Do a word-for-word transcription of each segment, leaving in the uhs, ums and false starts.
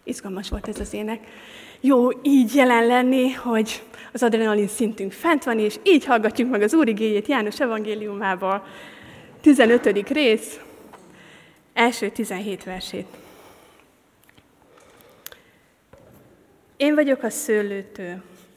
Izgalmas volt ez az ének. Jó így jelen lenni, hogy az adrenalin szintünk fent van, és így hallgatjuk meg az Úr igéjét János evangéliumából. tizenötödik rész, első tizenhét versét. Én vagyok a szőlőtő,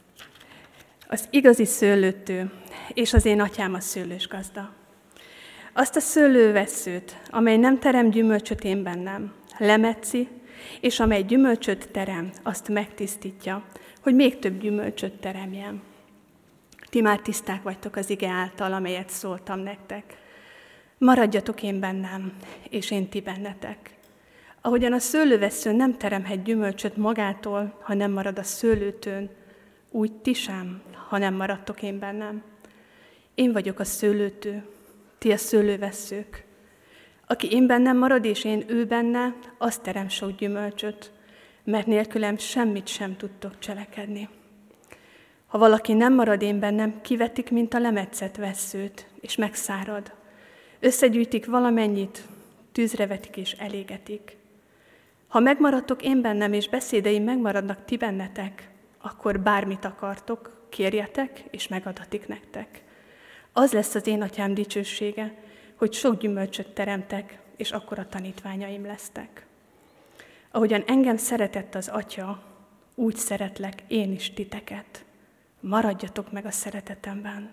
az igazi szőlőtő, és az én atyám a szőlős gazda. Azt a szőlővesszőt, amely nem terem gyümölcsöt én bennem, lemetszi, és amely gyümölcsöt terem, azt megtisztítja, hogy még több gyümölcsöt teremjen. Ti már tiszták vagytok az ige által, amelyet szóltam nektek. Maradjatok én bennem, és én ti bennetek. Ahogyan a szőlővessző nem teremhet gyümölcsöt magától, ha nem marad a szőlőtőn, úgy ti sem, ha nem maradtok én bennem. Én vagyok a szőlőtő, ti a szőlővesszők. Aki én bennem marad, és én ő benne, az terem sok gyümölcsöt, mert nélkülem semmit sem tudtok cselekedni. Ha valaki nem marad én bennem, kivetik, mint a lemetszett vesszőt, és megszárad. Összegyűjtik valamennyit, tűzre vetik és elégetik. Ha megmaradtok én bennem, és beszédeim megmaradnak ti bennetek, akkor bármit akartok, kérjetek, és megadatik nektek. Az lesz az én atyám dicsősége, hogy sok gyümölcsöt teremtek, és akkor a tanítványaim lesztek. Ahogyan engem szeretett az Atya, úgy szeretlek én is titeket. Maradjatok meg a szeretetemben.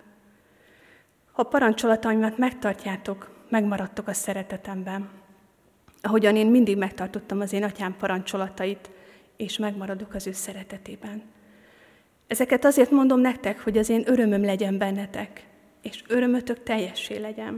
Ha parancsolataimat megtartjátok, megmaradtok a szeretetemben. Ahogyan én mindig megtartottam az én atyám parancsolatait, és megmaradok az ő szeretetében. Ezeket azért mondom nektek, hogy az én örömöm legyen bennetek, és örömötök teljessé legyen.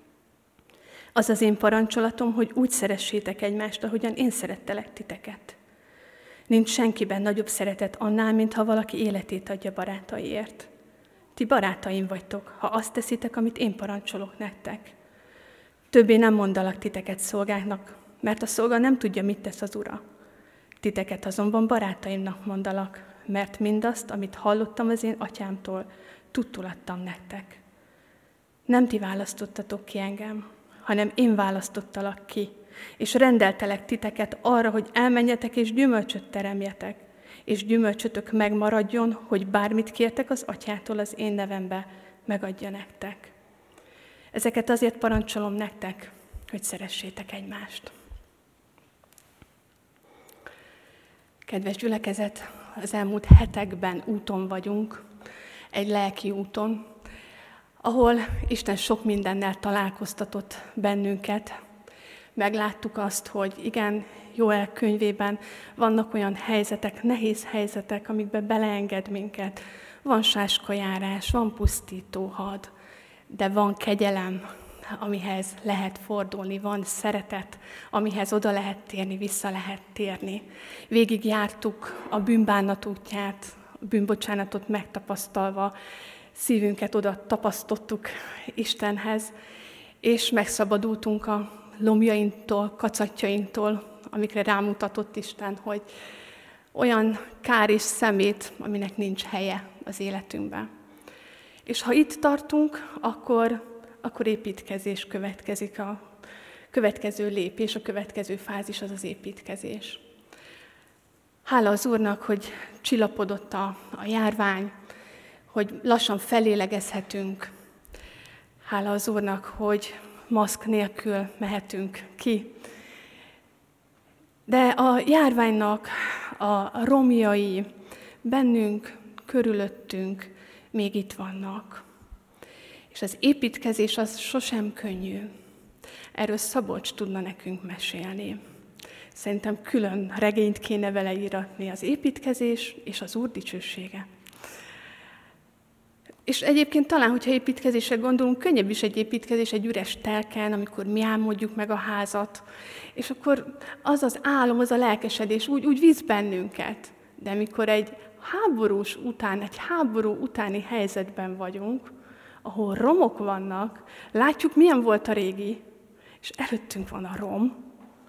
Az az én parancsolatom, hogy úgy szeressétek egymást, ahogyan én szerettelek titeket. Nincs senkiben nagyobb szeretet annál, mint ha valaki életét adja barátaiért. Ti barátaim vagytok, ha azt teszitek, amit én parancsolok nektek. Többé nem mondalak titeket szolgáknak, mert a szolga nem tudja, mit tesz az ura. Titeket azonban barátaimnak mondalak, mert mindazt, amit hallottam az én atyámtól, tudtul adtam nektek. Nem ti választottatok ki engem, hanem én választottalak ki, és rendeltelek titeket arra, hogy elmenjetek és gyümölcsöt teremjetek, és gyümölcsötök megmaradjon, hogy bármit kértek az atyától az én nevembe, megadja nektek. Ezeket azért parancsolom nektek, hogy szeressétek egymást. Kedves gyülekezet, az elmúlt hetekben úton vagyunk, egy lelki úton, ahol Isten sok mindennel találkoztatott bennünket. Megláttuk azt, hogy igen, Jóel könyvében vannak olyan helyzetek, nehéz helyzetek, amikbe beleenged minket. Van sáskajárás, van pusztító had, de van kegyelem, amihez lehet fordulni, van szeretet, amihez oda lehet térni, vissza lehet térni. Végig jártuk a bűnbánat útját, a bűnbocsánatot megtapasztalva, szívünket oda tapasztottuk Istenhez, és megszabadultunk a lomjainktól, kacatjainktól, amikre rámutatott Isten, hogy olyan kár és szemét, aminek nincs helye az életünkben. És ha itt tartunk, akkor, akkor építkezés következik. A következő lépés, a következő fázis az az építkezés. Hála az Úrnak, hogy csillapodott a, a járvány, hogy lassan felélegezhetünk. Hála az Úrnak, hogy maszk nélkül mehetünk ki. De a járványnak a romjai bennünk, körülöttünk még itt vannak. És az építkezés az sosem könnyű. Erről Szabolcs tudna nekünk mesélni. Szerintem külön regényt kéne vele íratni, az építkezés és az Úr dicsősége. És egyébként talán, hogyha építkezésre gondolunk, könnyebb is egy építkezés egy üres telken, amikor mi álmodjuk meg a házat, és akkor az az álom, az a lelkesedés úgy, úgy visz bennünket. De amikor egy háborús után, egy háború utáni helyzetben vagyunk, ahol romok vannak, látjuk, milyen volt a régi, és előttünk van a rom,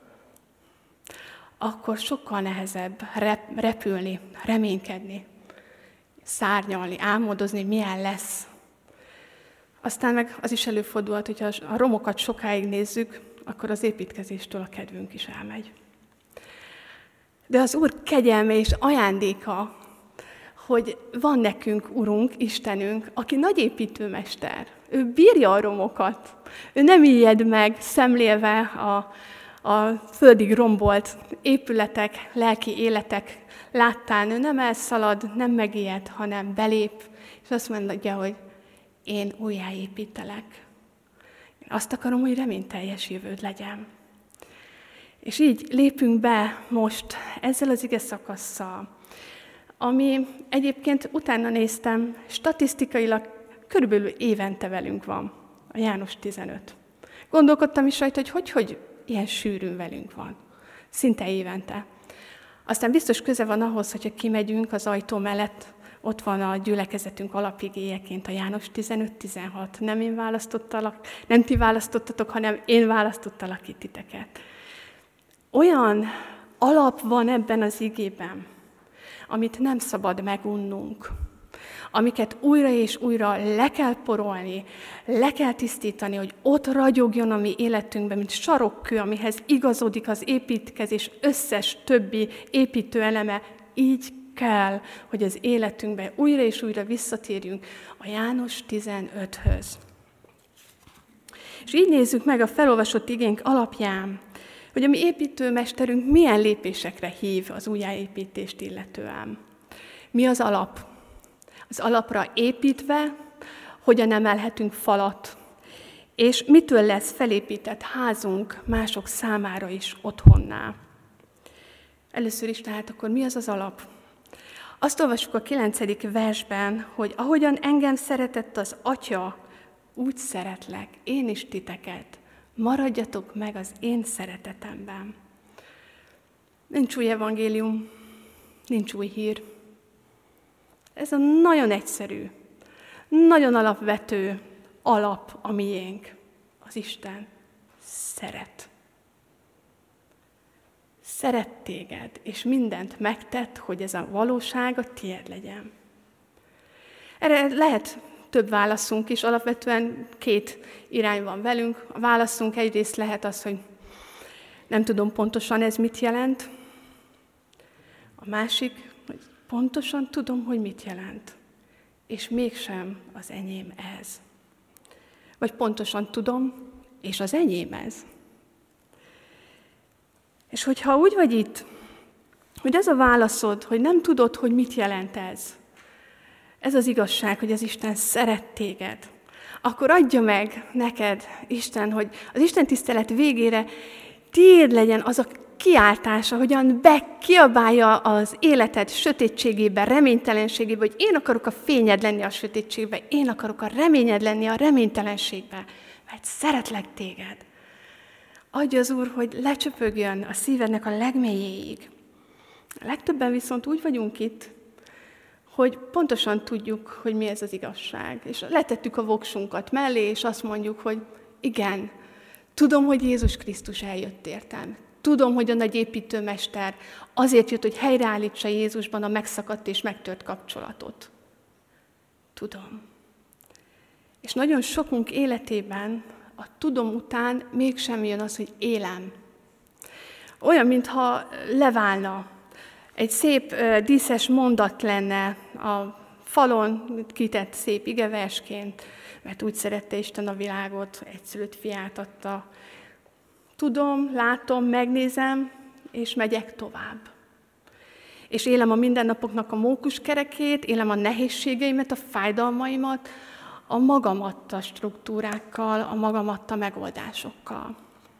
akkor sokkal nehezebb rep- repülni, reménykedni, szárnyalni, álmodozni, milyen lesz. Aztán meg az is előfordulhat, hogyha a romokat sokáig nézzük, akkor az építkezéstől a kedvünk is elmegy. De az Úr kegyelme és ajándéka, hogy van nekünk Urunk, Istenünk, aki nagy építőmester. Ő bírja a romokat. Ő nem ijed meg, szemlélve a, a földig rombolt épületek, lelki életek láttán. Ő nem elszalad, nem megijed, hanem belép, és azt mondja, hogy én újjáépítelek. Én azt akarom, hogy reményteljes jövőd legyen. És így lépünk be most ezzel az ige szakasszal, ami egyébként utána néztem, statisztikailag körülbelül évente velünk van, a János tizenöt. Gondolkodtam is rajta, hogy hogy, hogy ilyen sűrűn velünk van, szinte évente. Aztán biztos köze van ahhoz, hogyha kimegyünk az ajtó mellett, ott van a gyülekezetünk alapigéjeként a János tizenöt tizenhat. Nem én választottalak, nem ti választottatok, hanem én választottalak ki titeket. Olyan alap van ebben az igében, amit nem szabad megunnunk, amiket újra és újra le kell porolni, le kell tisztítani, hogy ott ragyogjon a mi életünkben, mint sarokkő, amihez igazodik az építkezés összes többi építőeleme. Így kell, hogy az életünkben újra és újra visszatérjünk a János tizenöthöz. És így nézzük meg a felolvasott igénk alapján, hogy a mi építőmesterünk milyen lépésekre hív az újjáépítést illetően. Mi az alap? Az alapra építve, hogyan emelhetünk falat, és mitől lesz felépített házunk mások számára is otthonná. Először is tehát akkor mi az az alap? Azt olvassuk a kilencedik versben, hogy ahogyan engem szeretett az Atya, úgy szeretlek én is titeket. Maradjatok meg az én szeretetemben. Nincs új evangélium, nincs új hír. Ez a nagyon egyszerű, nagyon alapvető alap a miénk. Az Isten szeret. Szeret téged, és mindent megtett, hogy ez a valóság a tiéd legyen. Erre lehet több válaszunk is, alapvetően két irány van velünk. A válaszunk egyrészt lehet az, hogy nem tudom pontosan ez mit jelent. A másik, hogy pontosan tudom, hogy mit jelent, és mégsem az enyém ez. Vagy pontosan tudom, és az enyém ez. És hogyha úgy vagy itt, hogy ez a válaszod, hogy nem tudod, hogy mit jelent ez, ez az igazság, hogy az Isten szeret téged, akkor adja meg neked, Isten, hogy az Isten tisztelet végére tiéd legyen az a kiáltása, hogyan bekiabálja az életed sötétségébe, reménytelenségébe, hogy én akarok a fényed lenni a sötétségbe, én akarok a reményed lenni a reménytelenségbe, mert szeretlek téged. Adja az Úr, hogy lecsöpögjön a szívednek a legmélyéig. A legtöbben viszont úgy vagyunk itt, hogy pontosan tudjuk, hogy mi ez az igazság. És letettük a voksunkat mellé, és azt mondjuk, hogy igen, tudom, hogy Jézus Krisztus eljött értem. Tudom, hogy a nagy építőmester azért jött, hogy helyreállítsa Jézusban a megszakadt és megtört kapcsolatot. Tudom. És nagyon sokunk életében a tudom után mégsem jön az, hogy élem. Olyan, mintha leválna. Egy szép díszes mondat lenne a falon kitett szép igeversként, mert úgy szerette Isten a világot, egyszülött fiát adta. Tudom, látom, megnézem, és megyek tovább. És élem a mindennapoknak a mókuskerekét, élem a nehézségeimet, a fájdalmaimat, a magamatta struktúrákkal, a magamatta megoldásokkal.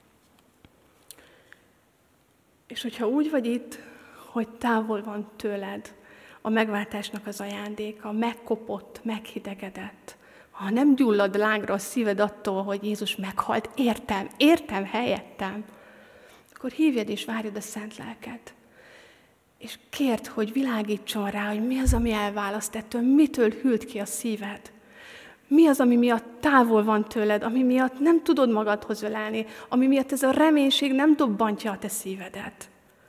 És hogyha úgy vagy itt, hogy távol van tőled a megváltásnak az ajándéka, megkopott, meghidegedett, ha nem gyullad lángra a szíved attól, hogy Jézus meghalt, értem, értem helyettem, akkor hívjad és várjad a szent lelket. És kérd, hogy világítson rá, hogy mi az, ami elválaszt ettől, mitől hűlt ki a szíved. Mi az, ami miatt távol van tőled, ami miatt nem tudod magadhoz ölelni, ami miatt ez a reménység nem dobbantja a te szívedet.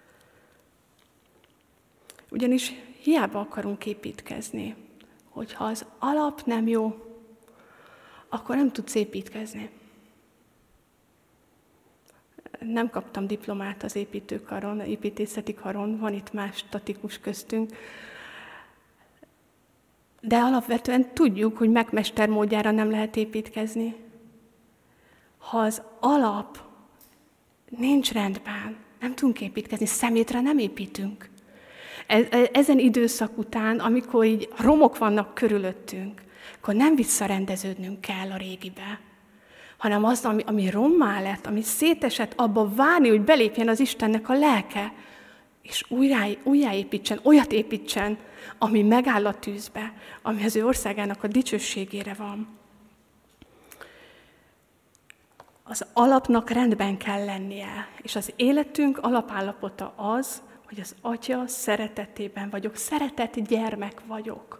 Ugyanis hiába akarunk építkezni, hogyha az alap nem jó, akkor nem tudsz építkezni. nem kaptam diplomát az építőkaron, az építészeti karon, van itt más statikus köztünk, de alapvetően tudjuk, hogy megmester módjára nem lehet építkezni. Ha az alap nincs rendben, nem tudunk építkezni, szemétre nem építünk. Ezen időszak után, amikor így romok vannak körülöttünk, akkor nem visszarendeződnünk kell a régibe, hanem az, ami, ami rommá lett, ami szétesett, abba várni, hogy belépjen az Istennek a lelke, és újrá, újjáépítsen, olyat építsen, ami megáll a tűzbe, ami az ő országának a dicsőségére van. Az alapnak rendben kell lennie, és az életünk alapállapota az, hogy az Atya szeretetében vagyok, szeretett gyermek vagyok.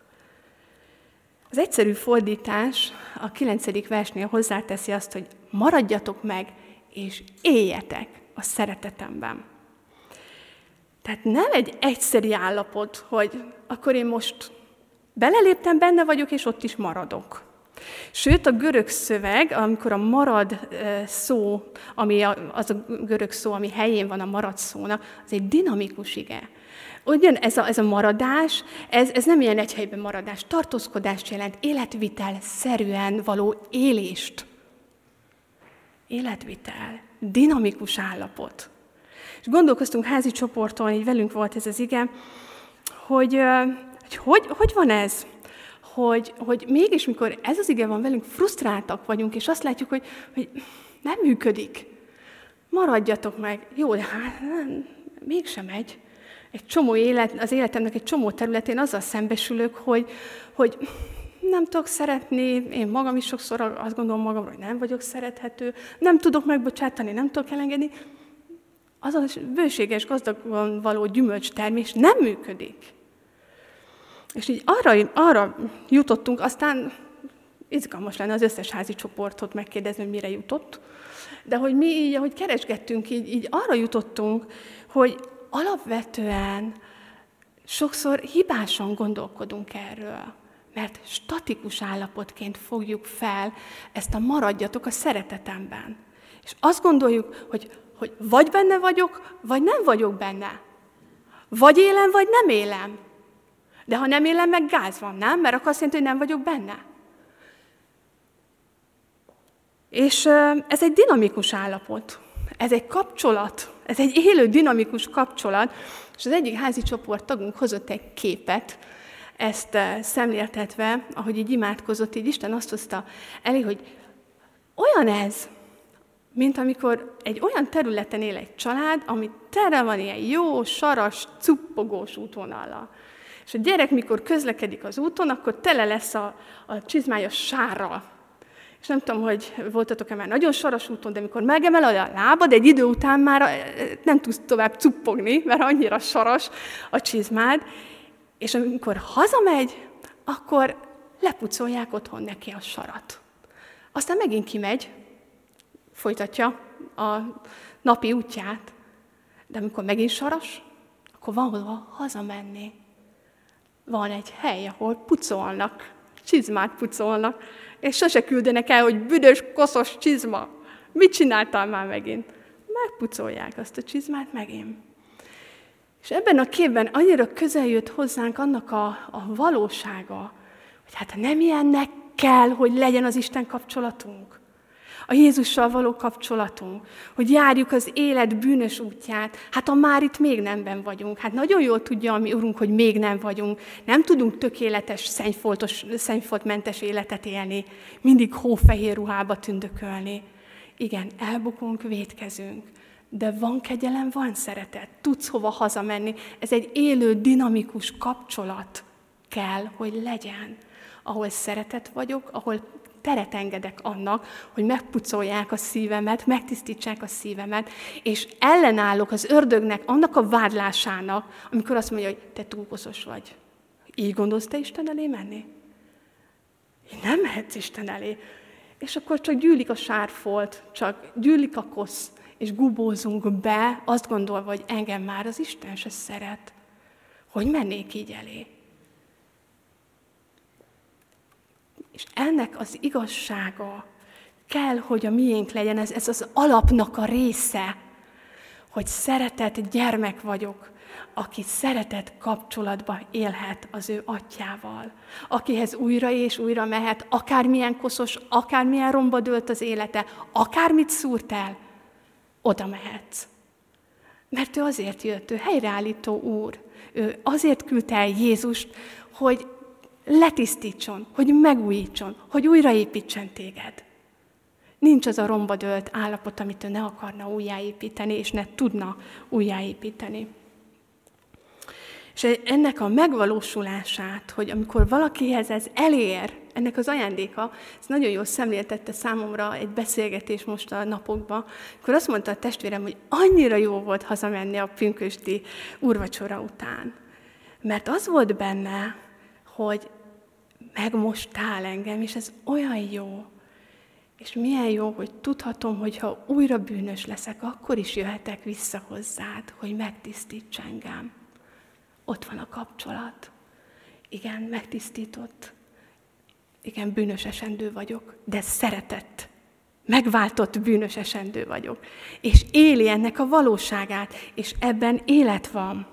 Az egyszerű fordítás a kilencedik versnél hozzáteszi azt, hogy maradjatok meg, és éljetek a szeretetemben. Tehát nem egy egyszeri állapot, hogy akkor én most beleléptem, benne vagyok, és ott is maradok. Sőt, a görög szöveg, amikor a marad szó, ami az a görög szó, ami helyén van a marad szónak, az egy dinamikus ige. Ugyan ez a, ez a maradás, ez, ez nem ilyen egy helyben maradás, tartózkodást jelent, életvitel szerűen való élést. Életvitel, dinamikus állapot. És gondolkoztunk házi csoporton, így velünk volt ez az ige, hogy hogy, hogy, hogy van ez? Hogy, hogy mégis, mikor ez az ige van velünk, frusztráltak vagyunk, és azt látjuk, hogy, hogy nem működik. Maradjatok meg. Jó, de hát mégsem megy. Egy csomó élet, az életemnek egy csomó területén azzal szembesülök, hogy, hogy nem tudok szeretni, én magam is sokszor azt gondolom magamról, hogy nem vagyok szerethető, nem tudok megbocsátani, nem tudok elengedni. Az a bőséges, gazdagon való gyümölcstermés nem működik. És így arra, arra jutottunk, aztán izgalmas lenne az összes házi csoportot megkérdezni, hogy mire jutott, de hogy mi így, ahogy keresgettünk, így, így arra jutottunk, hogy alapvetően sokszor hibásan gondolkodunk erről, mert statikus állapotként fogjuk fel ezt a maradjatok a szeretetemben. És azt gondoljuk, hogy, hogy vagy benne vagyok, vagy nem vagyok benne. Vagy élem, vagy nem élem. De ha nem élem, meg gáz van, nem? Mert akkor azt jelenti, hogy nem vagyok benne. És ez egy dinamikus állapot. Ez egy kapcsolat. Ez egy élő, dinamikus kapcsolat. És az egyik házi csoport tagunk hozott egy képet, ezt szemléltetve, ahogy így imádkozott, így Isten azt hozta elé, hogy olyan ez, mint amikor egy olyan területen él egy család, ami tele van ilyen jó, saras, cuppogós útvonallal. És a gyerek, mikor közlekedik az úton, akkor tele lesz a, a csizmája sárral. És nem tudom, hogy voltatok-e már nagyon saras úton, de mikor megemeled a lábad, egy idő után már nem tudsz tovább cuppogni, mert annyira saras a csizmád. És amikor hazamegy, akkor lepucolják otthon neki a sarat. Aztán megint kimegy, folytatja a napi útját, de amikor megint saras, akkor van hova hazamenni. Van egy hely, ahol pucolnak, csizmát pucolnak, és sose küldenek el, hogy büdös, koszos csizma. Mit csináltál már megint? Megpucolják azt a csizmát megint. És ebben a képben annyira közel jött hozzánk annak a, a valósága, hogy hát nem ilyennek kell, hogy legyen az Isten kapcsolatunk. A Jézussal való kapcsolatunk, hogy járjuk az élet bűnös útját. Hát a már itt még nemben vagyunk. Hát nagyon jól tudja a mi Urunk, hogy még nem vagyunk. Nem tudunk tökéletes, szennyfoltos, szennyfoltmentes életet élni. Mindig hófehér ruhába tündökölni. Igen, elbukunk, vétkezünk. De van kegyelem, van szeretet. Tudsz hova hazamenni. Ez egy élő, dinamikus kapcsolat kell, hogy legyen. Ahol szeretet vagyok, ahol teret engedek annak, hogy megpucolják a szívemet, megtisztítsák a szívemet, és ellenállok az ördögnek, annak a vádlásának, amikor azt mondja, hogy te túl koszos vagy. Így gondolsz te Isten elé menni? Én nem mehetsz Isten elé. És akkor csak gyűlik a sárfolt, csak gyűlik a kosz, és gubózunk be, azt gondolva, hogy engem már az Isten se szeret. Hogy mennék így elé? És ennek az igazsága Kell, hogy a miénk legyen, ez, ez az alapnak a része, hogy szeretett gyermek vagyok, aki szeretett kapcsolatba élhet az ő atyával, akihez újra és újra mehet, akármilyen koszos, akármilyen romba dőlt az élete, akármit szúrt el, oda mehetsz. Mert ő azért jött, ő helyreállító úr. Ő azért küldte el Jézust, hogy letisztítson, hogy megújítson, hogy újraépítsen téged. Nincs az a romba dőlt állapot, amit ő ne akarna újjáépíteni, és ne tudna újjáépíteni. És ennek a megvalósulását, hogy amikor valakihez ez elér, ennek az ajándéka, ez nagyon jól szemléltette számomra egy beszélgetés most a napokban, akkor azt mondta a testvérem, hogy annyira jó volt hazamenni a pünkösdi úrvacsora után. Mert az volt benne, hogy megmostál engem, és ez olyan jó. És milyen jó, hogy tudhatom, hogy ha újra bűnös leszek, akkor is jöhetek vissza hozzád, hogy megtisztíts engem. Ott van a kapcsolat. Igen, megtisztított. Igen, bűnös esendő vagyok, de szeretett. Megváltott bűnös esendő vagyok. És éli ennek a valóságát, és ebben élet van.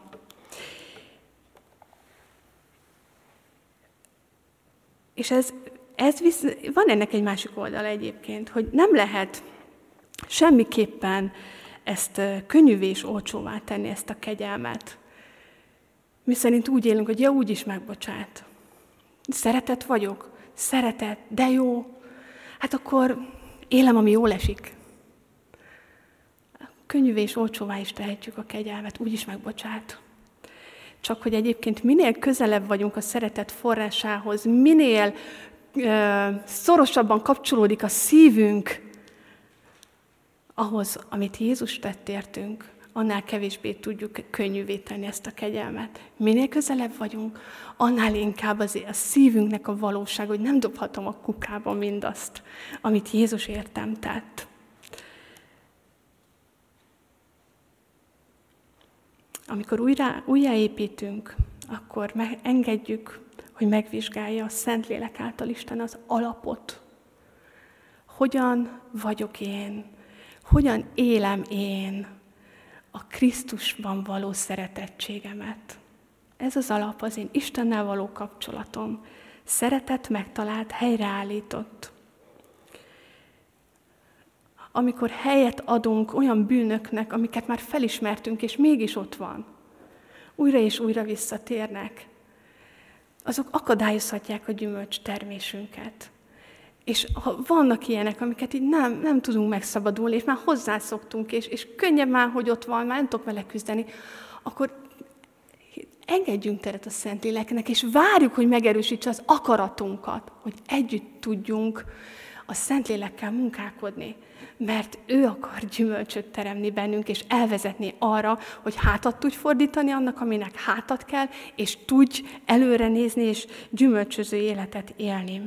És ez, ez visz, van ennek egy másik oldala egyébként, hogy nem lehet semmiképpen ezt könnyűvé és olcsóvá tenni, ezt a kegyelmet. Mi szerint úgy élünk, hogy ja, úgyis megbocsát. Szeretett vagyok, szeretett, de jó. Hát akkor élem, ami jól esik. Könnyűvé és olcsóvá is tehetjük a kegyelmet, úgyis megbocsát. Csak hogy egyébként minél közelebb vagyunk a szeretet forrásához, minél ö, szorosabban kapcsolódik a szívünk ahhoz, amit Jézus tett értünk, annál kevésbé tudjuk könnyűvé tenni ezt a kegyelmet. Minél közelebb vagyunk, annál inkább azért a szívünknek a valóság, hogy nem dobhatom a kukába mindazt, amit Jézus értem tett. Amikor újra, újjáépítünk, akkor engedjük, hogy megvizsgálja a Szentlélek által Isten az alapot. Hogyan vagyok én? Hogyan élem én a Krisztusban való szeretettségemet? Ez az alap az én Istennel való kapcsolatom. Szeretett, megtalált, helyreállított. Amikor helyet adunk olyan bűnöknek, amiket már felismertünk, és mégis ott van, újra és újra visszatérnek, azok akadályozhatják a gyümölcs termésünket. És ha vannak ilyenek, amiket így nem, nem tudunk megszabadulni, és már hozzászoktunk, és, és könnyebb már, hogy ott van, már nem tudok vele küzdeni, akkor engedjünk teret a Szentléleknek, és várjuk, hogy megerősítse az akaratunkat, hogy együtt tudjunk a Szentlélekkel munkálkodni. Mert ő akar gyümölcsöt teremni bennünk, és elvezetni arra, hogy hátat tudj fordítani annak, aminek hátat kell, és tudj előre nézni, és gyümölcsöző életet élni.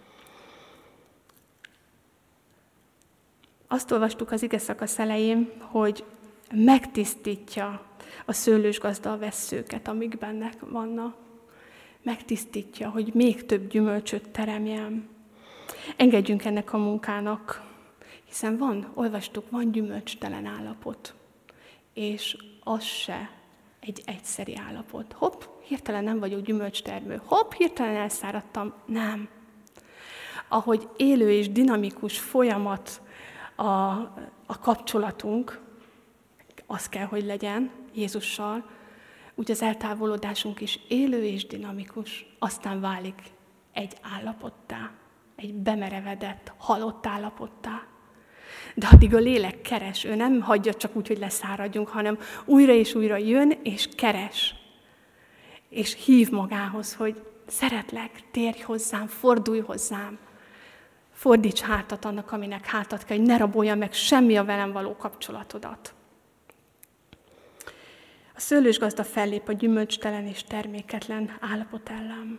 Azt olvastuk az ige szakasz elején, hogy megtisztítja a szőlősgazda a vesszőket, amik benne vannak. Megtisztítja, hogy még több gyümölcsöt teremjen. Engedjünk ennek a munkának, hiszen van, olvastuk, van gyümölcstelen állapot, és az se egy egyszeri állapot. Hopp, hirtelen nem vagyok gyümölcstermő. Hopp, hirtelen elszáradtam. Nem. Ahogy élő és dinamikus folyamat a, a kapcsolatunk, az kell, hogy legyen Jézussal, úgy az eltávolodásunk is élő és dinamikus, aztán válik egy állapottá, egy bemerevedett, halott állapottá. De addig a lélek keres, ő nem hagyja csak úgy, hogy leszáradjunk, hanem újra és újra jön és keres. És hív magához, hogy szeretlek, térj hozzám, fordulj hozzám. Fordíts hátat annak, aminek hátat kell, hogy ne rabolja meg semmi a velem való kapcsolatodat. A szőlősgazda fellép a gyümölcstelen és terméketlen állapot ellen.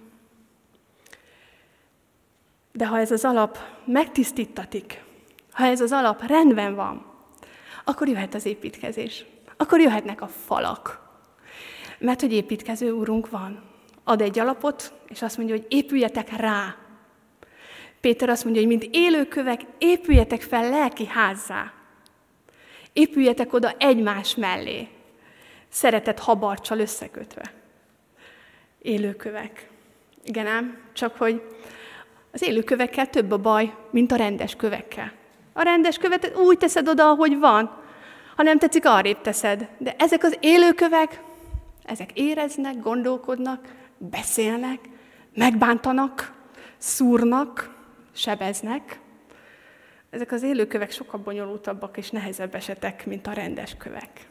De ha ez az alap megtisztítatik, ha ez az alap rendben van, akkor jöhet az építkezés. Akkor jöhetnek a falak. Mert hogy építkező úrunk van. Ad egy alapot, és azt mondja, hogy épüljetek rá. Péter azt mondja, hogy mint élőkövek, épüljetek fel lelki házzá. Épüljetek oda egymás mellé, szeretet habarccsal összekötve. Élőkövek. Igen ám, csak hogy az élőkövekkel több a baj, mint a rendes kövekkel. A rendes követ úgy teszed oda, ahogy van. Ha nem tetszik, arrébb teszed. De ezek az élőkövek, ezek éreznek, gondolkodnak, beszélnek, megbántanak, szúrnak, sebeznek. Ezek az élőkövek sokkal bonyolultabbak és nehezebb esetek, mint a rendes kövek.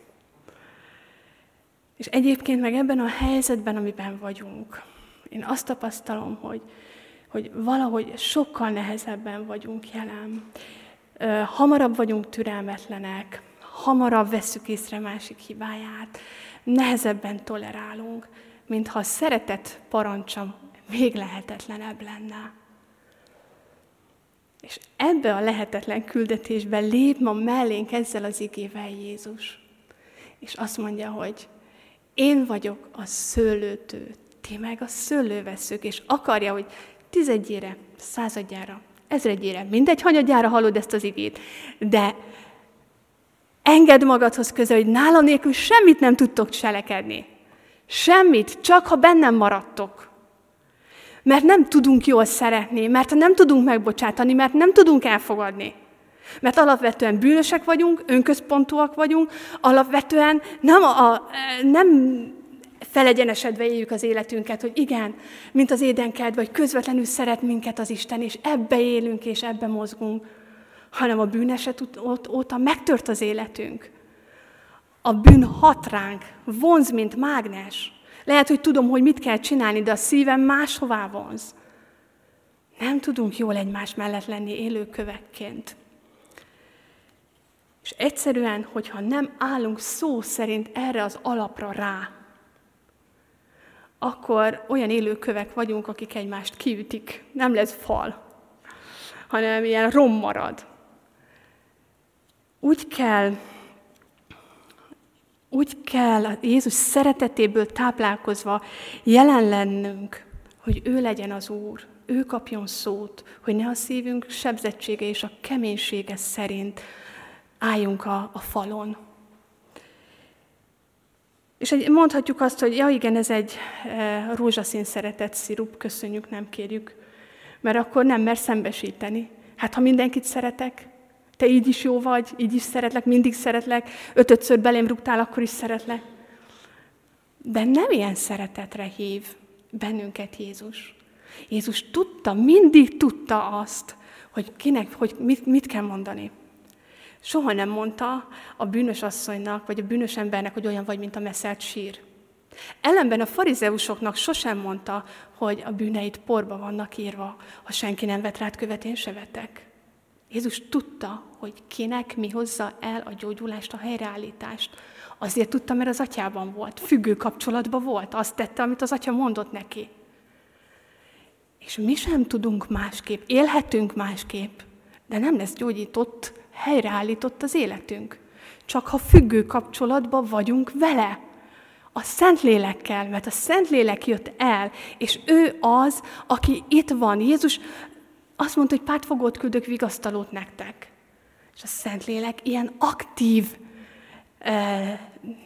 És egyébként meg ebben a helyzetben, amiben vagyunk, én azt tapasztalom, hogy, hogy valahogy sokkal nehezebben vagyunk jelen. Hamarabb vagyunk türelmetlenek, hamarabb vesszük észre másik hibáját, nehezebben tolerálunk, mintha a szeretet parancsa még lehetetlenebb lenne. És ebbe a lehetetlen küldetésbe lép ma mellénk ezzel az igével Jézus. És azt mondja, hogy én vagyok a szőlőtő, ti meg a szőlővesszők, és akarja, hogy tizedjére, századjára, ezredjére, mindegy hanyadjára hallod ezt az igét, de engedd magadhoz közel, hogy nálam nélkül semmit nem tudtok cselekedni. Semmit, csak ha bennem maradtok. Mert nem tudunk jól szeretni, mert nem tudunk megbocsátani, mert nem tudunk elfogadni. Mert alapvetően bűnösek vagyunk, önközpontúak vagyunk, alapvetően nem, a, a, nem felegyenesedve éljük az életünket, hogy igen, mint az édenkertben, vagy közvetlenül szeret minket az Isten, és ebbe élünk, és ebbe mozgunk, hanem a bűneset óta megtört az életünk. A bűn hat ránk, vonz, mint mágnes. Lehet, hogy tudom, hogy mit kell csinálni, de a szívem máshová vonz. Nem tudunk jól egymás mellett lenni élőkövekként. És egyszerűen, hogyha nem állunk szó szerint erre az alapra rá, akkor olyan élőkövek vagyunk, akik egymást kiütik. Nem lesz fal, hanem ilyen rom marad. Úgy kell, úgy kell Jézus szeretetéből táplálkozva jelen lennünk, hogy ő legyen az Úr, ő kapjon szót, hogy ne a szívünk sebzettsége és a keménysége szerint álljunk a, a falon. És mondhatjuk azt, hogy ja igen, ez egy e, rózsaszín szeretet szirup, köszönjük, nem kérjük, mert akkor nem mer szembesíteni. Hát ha mindenkit szeretek, te így is jó vagy, így is szeretlek, mindig szeretlek, ötödször belém rúgtál, akkor is szeretlek. De nem ilyen szeretetre hív bennünket Jézus. Jézus tudta, mindig tudta azt, hogy kinek, hogy mit, mit kell mondani. Soha nem mondta a bűnös asszonynak, vagy a bűnös embernek, hogy olyan vagy, mint a meszelt sír. Ellenben a farizeusoknak sosem mondta, hogy a bűneid porba vannak írva, ha senki nem vet rád követ, én se vetek. Jézus tudta, hogy kinek mi hozza el a gyógyulást, a helyreállítást. Azért tudta, mert az atyában volt, függő kapcsolatban volt, azt tette, amit az atya mondott neki. És mi sem tudunk másképp, élhetünk másképp, de nem lesz gyógyított, helyreállított az életünk. Csak ha függő kapcsolatban vagyunk vele, a Szentlélekkel, mert a Szentlélek jött el, és ő az, aki itt van. Jézus azt mondta, hogy pártfogót küldök, vigasztalót nektek. És a Szentlélek ilyen aktív, eh,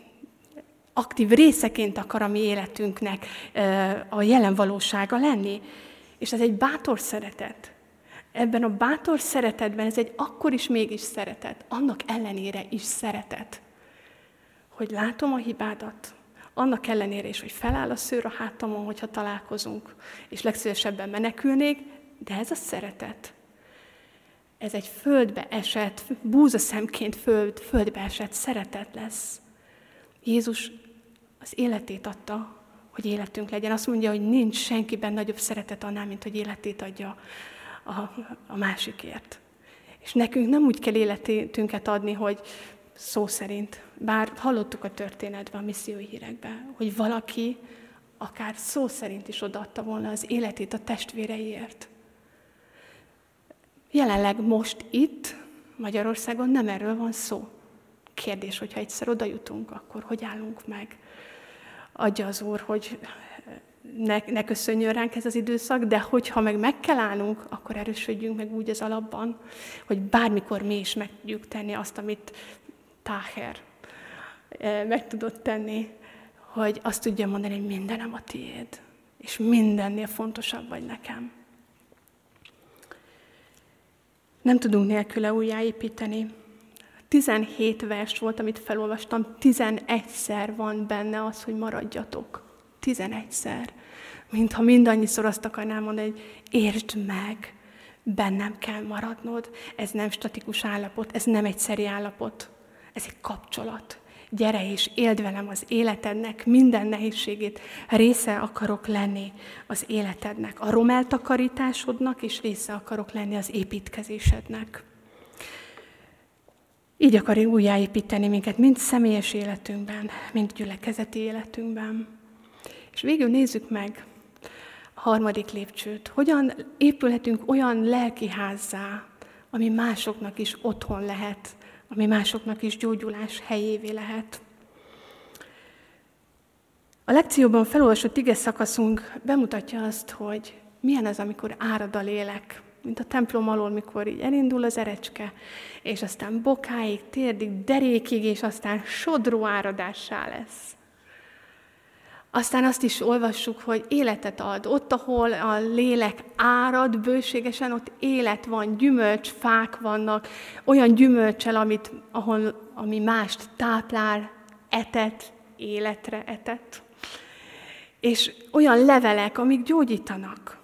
aktív részeként akar a mi életünknek eh, a jelen valósága lenni. És ez egy bátor szeretet. Ebben a bátor szeretetben ez egy akkor is mégis szeretet, annak ellenére is szeretet. Hogy látom a hibádat, annak ellenére is, hogy feláll a szőr a hátamon, hogyha találkozunk, és legszívesebben menekülnék, de ez a szeretet. Ez egy földbe esett, búzaszemként föld, földbe esett szeretet lesz. Jézus az életét adta, hogy életünk legyen. Azt mondja, hogy nincs senkiben nagyobb szeretet annál, mint hogy életét adja a, a másikért. És nekünk nem úgy kell életünket adni, hogy szó szerint, bár hallottuk a történetben, a missziói hírekben, hogy valaki akár szó szerint is odaadta volna az életét a testvéreiért. Jelenleg most itt, Magyarországon nem erről van szó. Kérdés, hogyha egyszer oda jutunk, akkor hogy állunk meg? Adja az Úr, hogy ne, ne köszönjön ránk ez az időszak, de hogyha meg meg kell állnunk, akkor erősödjünk meg úgy az alapban, hogy bármikor mi is meg tudjuk tenni azt, amit Táher meg tudott tenni, hogy azt tudja mondani, hogy mindenem a tiéd, és mindennél fontosabb vagy nekem. Nem tudunk nélküle újjáépíteni. tizenhét vers volt, amit felolvastam, tizenegyszer van benne az, hogy maradjatok. tizenegyszer. Mintha mindannyiszor azt akarnám mondani, hogy értsd meg, bennem kell maradnod. Ez nem statikus állapot, ez nem egyszeri állapot. Ez egy kapcsolat. Gyere és éld velem az életednek minden nehézségét. Része akarok lenni az életednek, a romeltakarításodnak, és része akarok lenni az építkezésednek. Így akar újjáépíteni minket, mind személyes életünkben, mind gyülekezeti életünkben. És végül nézzük meg a harmadik lépcsőt. Hogyan épülhetünk olyan lelkiházzá, ami másoknak is otthon lehet, ami másoknak is gyógyulás helyévé lehet. A lekcióban felolvasott ige szakaszunk bemutatja azt, hogy milyen az, amikor árad a lélek, mint a templom alól, mikor így elindul az erecske, és aztán bokáig, térdig, derékig, és aztán sodró áradássá lesz. Aztán azt is olvassuk, hogy életet ad. Ott, ahol a lélek árad bőségesen, ott élet van, gyümölcs, fák vannak, olyan gyümölcsel, amit, ahol, ami mást táplál, etet, életre etet. És olyan levelek, amik gyógyítanak.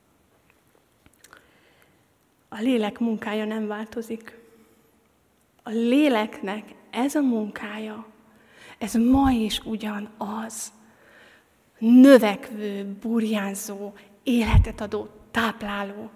A lélek munkája nem változik. A léleknek ez a munkája, ez ma is ugyanaz. Növekvő, burjánzó, életet adó, tápláló.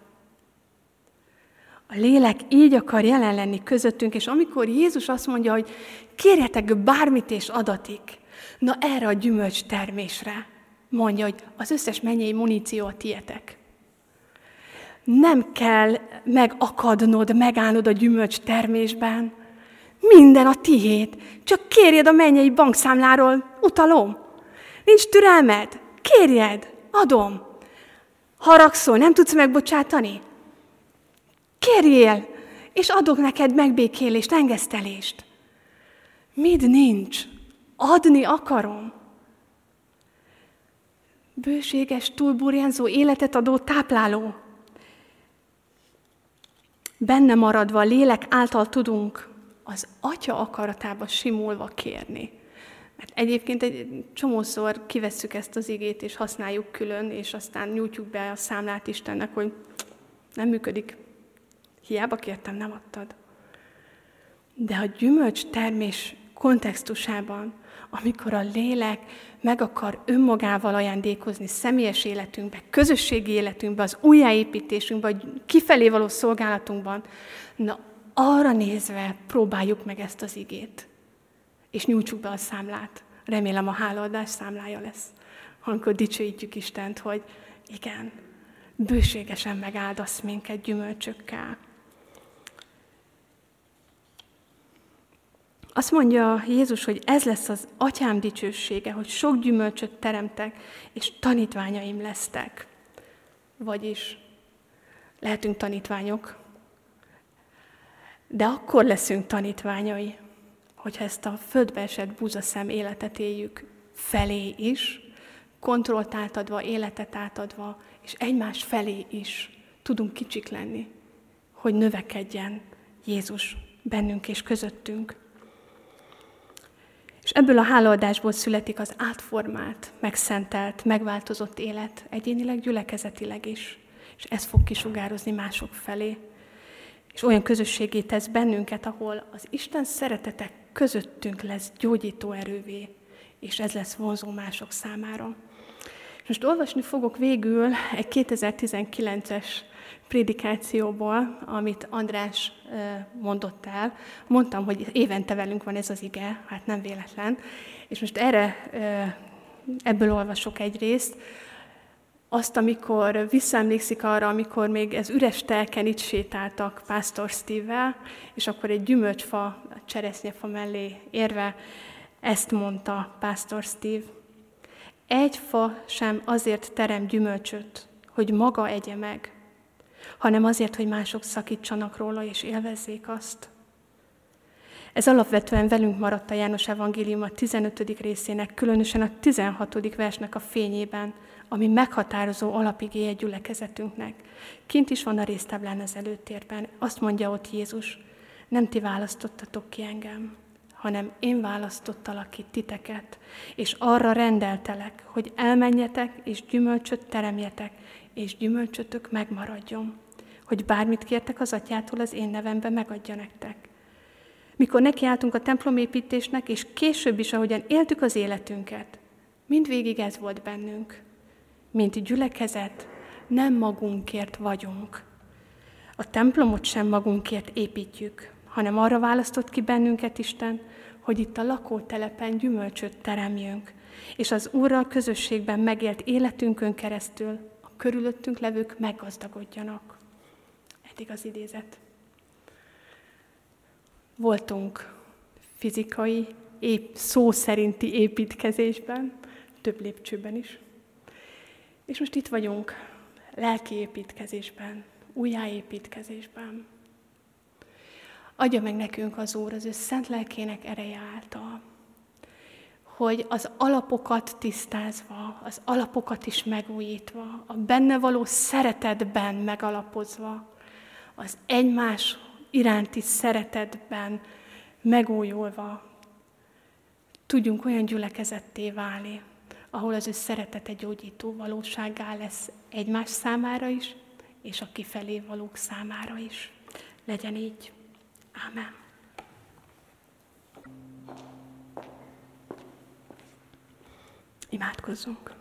A lélek így akar jelen lenni közöttünk, és amikor Jézus azt mondja, hogy kérjetek bármit és adatik, na erre a gyümölcs termésre mondja, hogy az összes mennyei muníció a tietek. Nem kell megakadnod, megállnod a gyümölcs termésben. Minden a tiéd. Csak kérjed a mennyei bankszámláról utalom. Nincs türelmed? Kérjed, adom. Haragszol, nem tudsz megbocsátani? Kérjél, és adok neked megbékélést, engesztelést. Mit nincs? Adni akarom. Bőséges, túlburjánzó, életet adó, tápláló. Benne maradva a lélek által tudunk az Atya akaratába simulva kérni. Mert egyébként egy csomószor kivesszük ezt az igét, és használjuk külön, és aztán nyújtjuk be a számlát Istennek, hogy nem működik. Hiába kértem, nem adtad. De a gyümölcs termés kontextusában, amikor a lélek meg akar önmagával ajándékozni személyes életünkbe, közösségi életünkbe, az újjáépítésünkbe, vagy kifelé való szolgálatunkban, na arra nézve próbáljuk meg ezt az igét. És nyújtsuk be a számlát. Remélem a hálaadás számlája lesz. Amikor dicsőítjük Istent, hogy igen, bőségesen megáldasz minket gyümölcsökkel. Azt mondja Jézus, hogy ez lesz az Atyám dicsősége, hogy sok gyümölcsöt teremtek, és tanítványaim lesztek. Vagyis lehetünk tanítványok, de akkor leszünk tanítványai, hogyha ezt a földbe esett búzaszem életet éljük felé is, kontrollt átadva, életet átadva, és egymás felé is tudunk kicsik lenni, hogy növekedjen Jézus bennünk és közöttünk. És ebből a hálaadásból születik az átformált, megszentelt, megváltozott élet, egyénileg, gyülekezetileg is. És ez fog kisugározni mások felé. És olyan közösségé tesz bennünket, ahol az Isten szeretete közöttünk lesz gyógyító erővé, és ez lesz vonzó mások számára. Most olvasni fogok végül egy kétezer-tizenkilences prédikációból, amit András mondott el. Mondtam, hogy évente velünk van ez az ige, hát nem véletlen. És most erre, ebből olvasok egy részt. Azt, amikor visszaemlékszik arra, amikor még ez üres telken itt sétáltak Pásztor Steve-vel, és akkor egy gyümölcsfa, a cseresznyefa mellé érve ezt mondta Pásztor Steve. egy fa sem azért terem gyümölcsöt, hogy maga egye meg, hanem azért, hogy mások szakítsanak róla és élvezzék azt. Ez alapvetően velünk maradt a János Evangélium a tizenötödik részének, különösen a tizenhatodik versnek a fényében, ami meghatározó alapigéje gyülekezetünknek. Kint is van a résztáblán az előtérben. Azt mondja ott Jézus, nem ti választottatok ki engem, hanem én választottalak ki titeket, és arra rendeltelek, hogy elmenjetek, és gyümölcsöt teremjetek, és gyümölcsötök megmaradjon, hogy bármit kértek az atyától az én nevemben megadja nektek. Mikor nekiálltunk a templomépítésnek, és később is, ahogyan éltük az életünket, mindvégig ez volt bennünk. Mint gyülekezet, nem magunkért vagyunk. A templomot sem magunkért építjük, hanem arra választott ki bennünket Isten, hogy itt a lakótelepen gyümölcsöt teremjünk, és az Úrral közösségben megélt életünkön keresztül a körülöttünk levők meggazdagodjanak. Eddig az idézet. Voltunk fizikai, épp, szó szerinti építkezésben, több lépcsőben is. És most itt vagyunk lelki építkezésben, újjáépítkezésben. Adja meg nekünk az Úr az ő szent lelkének ereje által, hogy az alapokat tisztázva, az alapokat is megújítva, a benne való szeretetben megalapozva, az egymás iránti szeretetben megújulva tudjunk olyan gyülekezetté válni, ahol az ő szeretete gyógyító valósággá lesz egymás számára is, és a kifelé valók számára is. Legyen így. Ámen. Imádkozzunk.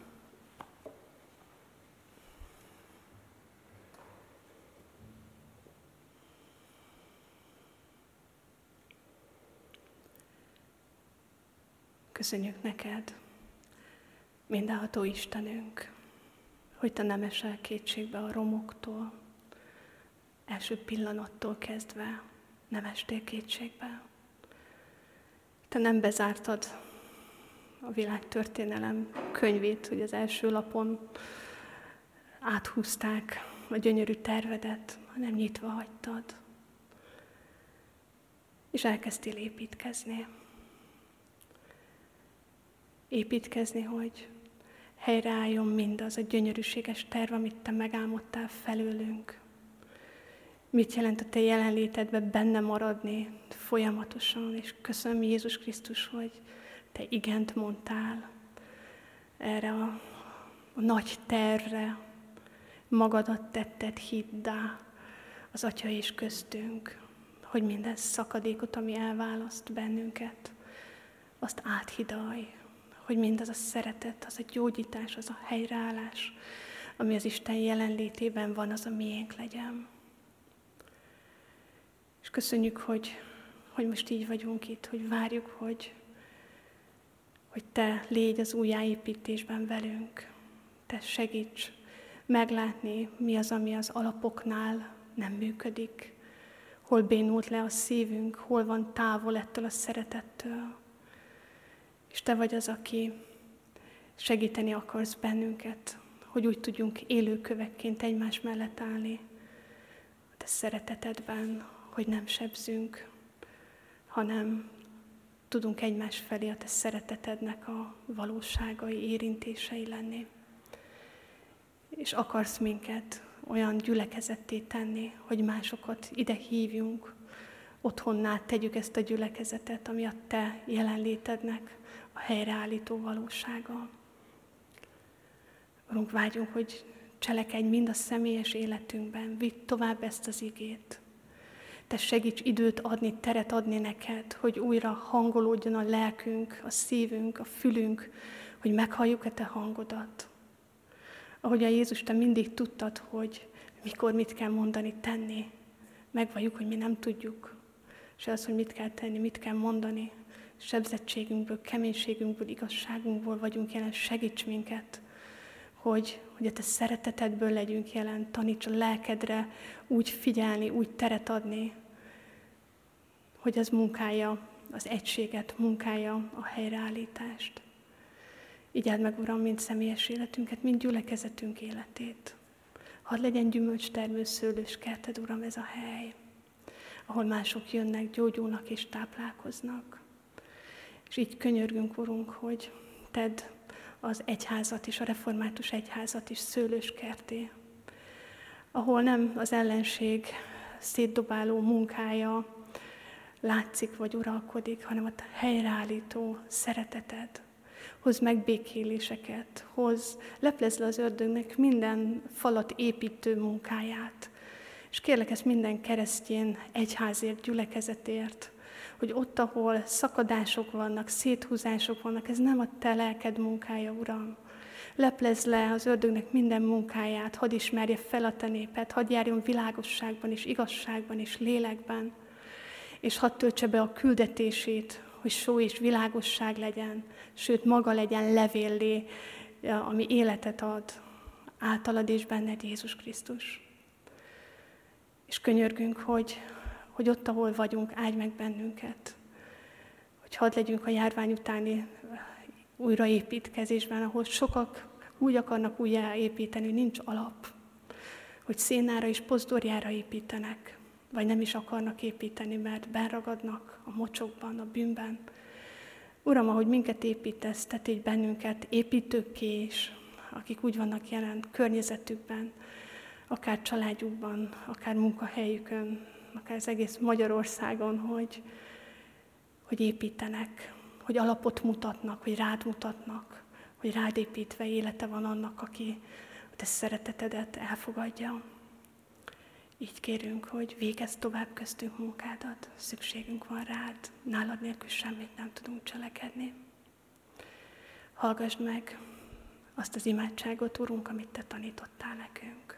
Köszönjük neked, mindenható Istenünk, hogy te nem esel kétségbe a romoktól, első pillanattól kezdve nem estél kétségbe. Te nem bezártad a világtörténelem könyvét, hogy az első lapon áthúzták a gyönyörű tervedet, hanem nyitva hagytad. És elkezdtél építkezni. Építkezni, hogy helyreálljon mindaz a gyönyörűséges terv, amit te megálmodtál felőlünk. Mit jelent a te jelenlétedben benne maradni folyamatosan, és köszönöm Jézus Krisztus, hogy te igent mondtál erre a, a nagy tervre, magadat tetted hiddá az Atya és köztünk, hogy minden szakadékot, ami elválaszt bennünket, azt áthidalj, hogy mindaz a szeretet, az a gyógyítás, az a helyreállás, ami az Isten jelenlétében van, az a miénk legyen. És köszönjük, hogy, hogy most így vagyunk itt, hogy várjuk, hogy, hogy te légy az újjáépítésben velünk. Te segíts meglátni, mi az, ami az alapoknál nem működik, hol bénult le a szívünk, hol van távol ettől a szeretettől. És te vagy az, aki segíteni akarsz bennünket, hogy úgy tudjunk élőkövekként egymás mellett állni a te szeretetedben, hogy nem sebzünk, hanem tudunk egymás felé a te szeretetednek a valóságai, érintései lenni. És akarsz minket olyan gyülekezetté tenni, hogy másokat ide hívjunk, otthonná tegyük ezt a gyülekezetet, ami a te jelenlétednek a helyreállító valósága. Urunk, vágyunk, hogy cselekedj mind a személyes életünkben, vidd tovább ezt az igét. Te segíts időt adni, teret adni neked, hogy újra hangolódjon a lelkünk, a szívünk, a fülünk, hogy meghalljuk-e te hangodat. Ahogy a Jézus, te mindig tudtad, hogy mikor mit kell mondani, tenni. Megvalljuk, hogy mi nem tudjuk. Se az, hogy mit kell tenni, mit kell mondani. Sebzettségünkből, keménységünkből, igazságunkból vagyunk jelen. Segíts minket, hogy, hogy a te szeretetedből legyünk jelen. Taníts a lelkedre úgy figyelni, úgy teret adni, hogy az munkálja az egységet, munkálja a helyreállítást. Így áld meg, Uram, mind személyes életünket, mind gyülekezetünk életét. Hadd legyen gyümölcstermő szőlős kerted, Uram, ez a hely, ahol mások jönnek, gyógyulnak és táplálkoznak. És így könyörgünk, Urunk, hogy tedd az egyházat is, a református egyházat is szőlős kerté, ahol nem az ellenség szétdobáló munkája látszik vagy uralkodik, hanem a helyreállító szereteted. Hoz megbékéléseket, hoz, leplezd le az ördögnek minden falat építő munkáját. És kérlek ezt minden keresztény egyházért, gyülekezetért, hogy ott, ahol szakadások vannak, széthúzások vannak, ez nem a te lelked munkája, Uram. Leplezd le az ördögnek minden munkáját, hadd ismerje fel a te néped, hadd járjon világosságban és igazságban és lélekben, és hadd töltse be a küldetését, hogy só és világosság legyen, sőt maga legyen levéllé, ami életet ad általad és benned, Jézus Krisztus. És könyörgünk, hogy, hogy ott, ahol vagyunk, áldj meg bennünket, hogy hadd legyünk a járvány utáni újraépítkezésben, ahol sokak úgy akarnak újjáépíteni, hogy nincs alap, hogy szénára és pozdorjára építenek, vagy nem is akarnak építeni, mert benragadnak a mocsokban, a bűnben. Uram, ahogy minket építesz, te tégy bennünket építőkké is, akik úgy vannak jelen környezetükben, akár családjukban, akár munkahelyükön, akár az egész Magyarországon, hogy, hogy építenek, hogy alapot mutatnak, hogy rád mutatnak, hogy rád építve élete van annak, aki a te szeretetedet elfogadja. Így kérünk, hogy végezz tovább köztünk munkádat, szükségünk van rád, nálad nélkül semmit nem tudunk cselekedni. Hallgassd meg azt az imádságot, Urunk, amit te tanítottál nekünk.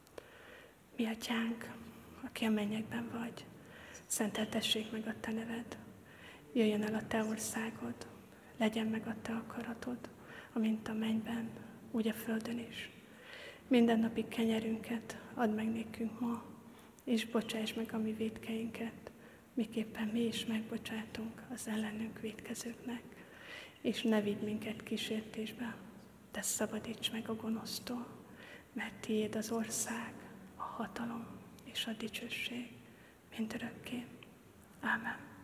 Mi Atyánk, aki a mennyekben vagy, szenteltessék meg a te neved, jöjjön el a te országod, legyen meg a te akaratod, amint a mennyben, úgy a földön is. Mindennapi kenyerünket add meg nékünk ma, és bocsáss meg a mi vétkeinket, miképpen mi is megbocsátunk az ellenünk vétkezőknek, és ne vigy minket kísértésbe, de szabadíts meg a gonosztól, mert tiéd az ország, a hatalom és a dicsőség mindörökké. Ámen.